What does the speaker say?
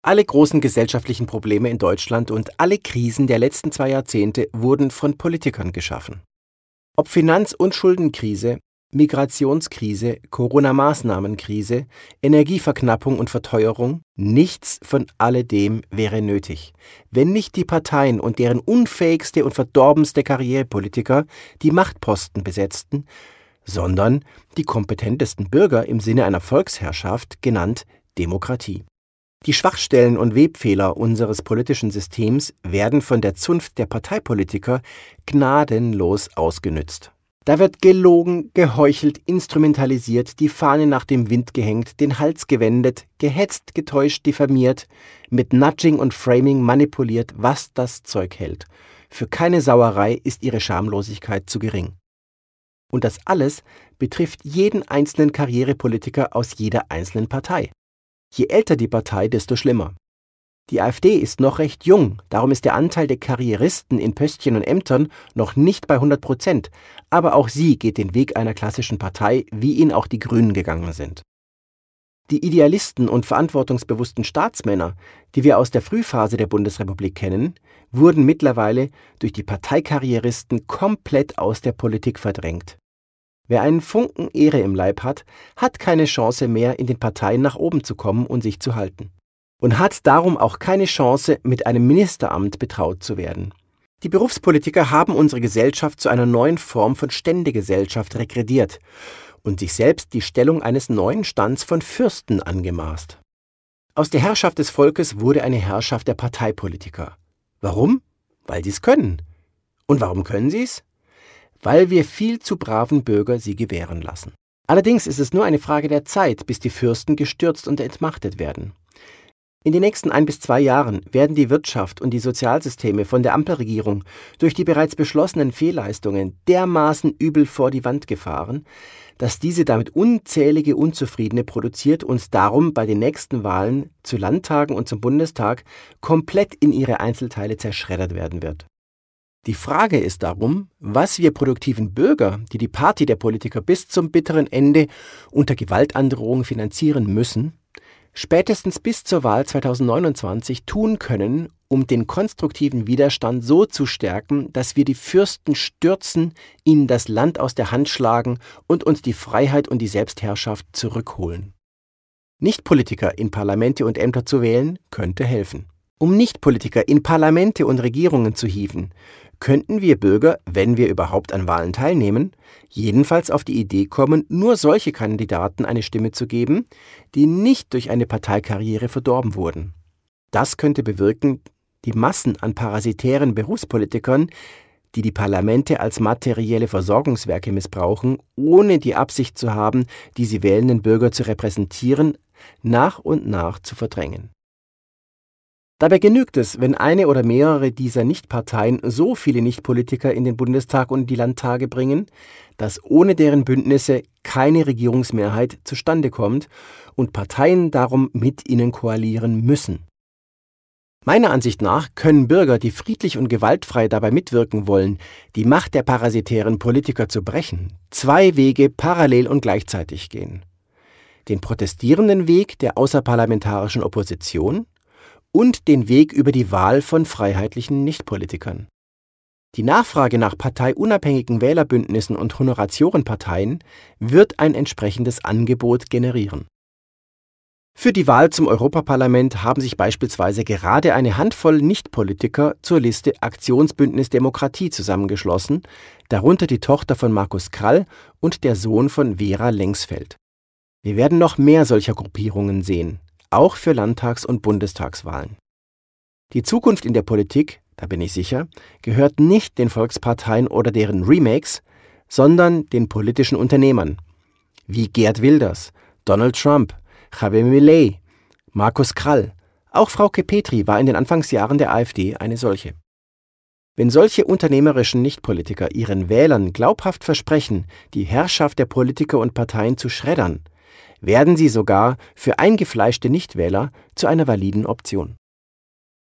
Alle großen gesellschaftlichen Probleme in Deutschland und alle Krisen der letzten 2 Jahrzehnte wurden von Politikern geschaffen. Ob Finanz- und Schuldenkrise, Migrationskrise, Corona-Maßnahmenkrise, Energieverknappung und Verteuerung, nichts von alledem wäre nötig, wenn nicht die Parteien und deren unfähigste und verdorbenste Karrierepolitiker die Machtposten besetzten, sondern die kompetentesten Bürger im Sinne einer Volksherrschaft, genannt Demokratie. Die Schwachstellen und Webfehler unseres politischen Systems werden von der Zunft der Parteipolitiker gnadenlos ausgenützt. Da wird gelogen, geheuchelt, instrumentalisiert, die Fahne nach dem Wind gehängt, den Hals gewendet, gehetzt, getäuscht, diffamiert, mit Nudging und Framing manipuliert, was das Zeug hält. Für keine Sauerei ist ihre Schamlosigkeit zu gering. Und das alles betrifft jeden einzelnen Karrierepolitiker aus jeder einzelnen Partei. Je älter die Partei, desto schlimmer. Die AfD ist noch recht jung, darum ist der Anteil der Karrieristen in Pöstchen und Ämtern noch nicht bei 100%, aber auch sie geht den Weg einer klassischen Partei, wie ihn auch die Grünen gegangen sind. Die Idealisten und verantwortungsbewussten Staatsmänner, die wir aus der Frühphase der Bundesrepublik kennen, wurden mittlerweile durch die Parteikarrieristen komplett aus der Politik verdrängt. Wer einen Funken Ehre im Leib hat, hat keine Chance mehr, in den Parteien nach oben zu kommen und sich zu halten. Und hat darum auch keine Chance, mit einem Ministeramt betraut zu werden. Die Berufspolitiker haben unsere Gesellschaft zu einer neuen Form von Ständegesellschaft regrediert und sich selbst die Stellung eines neuen Stands von Fürsten angemaßt. Aus der Herrschaft des Volkes wurde eine Herrschaft der Parteipolitiker. Warum? Weil sie es können. Und warum können sie es? Weil wir viel zu braven Bürger sie gewähren lassen. Allerdings ist es nur eine Frage der Zeit, bis die Fürsten gestürzt und entmachtet werden. In den nächsten 1 bis 2 Jahren werden die Wirtschaft und die Sozialsysteme von der Ampelregierung durch die bereits beschlossenen Fehlleistungen dermaßen übel vor die Wand gefahren, dass diese damit unzählige Unzufriedene produziert und darum bei den nächsten Wahlen zu Landtagen und zum Bundestag komplett in ihre Einzelteile zerschreddert werden wird. Die Frage ist darum, was wir produktiven Bürger, die die Party der Politiker bis zum bitteren Ende unter Gewaltandrohung finanzieren müssen, spätestens bis zur Wahl 2029 tun können, um den konstruktiven Widerstand so zu stärken, dass wir die Fürsten stürzen, ihnen das Land aus der Hand schlagen und uns die Freiheit und die Selbstherrschaft zurückholen. Nichtpolitiker in Parlamente und Ämter zu wählen, könnte helfen. Um Nichtpolitiker in Parlamente und Regierungen zu hieven, könnten wir Bürger, wenn wir überhaupt an Wahlen teilnehmen, jedenfalls auf die Idee kommen, nur solche Kandidaten eine Stimme zu geben, die nicht durch eine Parteikarriere verdorben wurden. Das könnte bewirken, die Massen an parasitären Berufspolitikern, die die Parlamente als materielle Versorgungswerke missbrauchen, ohne die Absicht zu haben, die sie wählenden Bürger zu repräsentieren, nach und nach zu verdrängen. Dabei genügt es, wenn eine oder mehrere dieser Nichtparteien so viele Nichtpolitiker in den Bundestag und die Landtage bringen, dass ohne deren Bündnisse keine Regierungsmehrheit zustande kommt und Parteien darum mit ihnen koalieren müssen. Meiner Ansicht nach können Bürger, die friedlich und gewaltfrei dabei mitwirken wollen, die Macht der parasitären Politiker zu brechen, 2 Wege parallel und gleichzeitig gehen. Den protestierenden Weg der außerparlamentarischen Opposition und den Weg über die Wahl von freiheitlichen Nichtpolitikern. Die Nachfrage nach parteiunabhängigen Wählerbündnissen und Honoratiorenparteien wird ein entsprechendes Angebot generieren. Für die Wahl zum Europaparlament haben sich beispielsweise gerade eine Handvoll Nichtpolitiker zur Liste Aktionsbündnis Demokratie zusammengeschlossen, darunter die Tochter von Markus Krall und der Sohn von Vera Lengsfeld. Wir werden noch mehr solcher Gruppierungen sehen, auch für Landtags- und Bundestagswahlen. Die Zukunft in der Politik, da bin ich sicher, gehört nicht den Volksparteien oder deren Remakes, sondern den politischen Unternehmern, wie Geert Wilders, Donald Trump, Javier Milei, Markus Krall. Auch Frauke Petry war in den Anfangsjahren der AfD eine solche. Wenn solche unternehmerischen Nichtpolitiker ihren Wählern glaubhaft versprechen, die Herrschaft der Politiker und Parteien zu schreddern, werden sie sogar für eingefleischte Nichtwähler zu einer validen Option.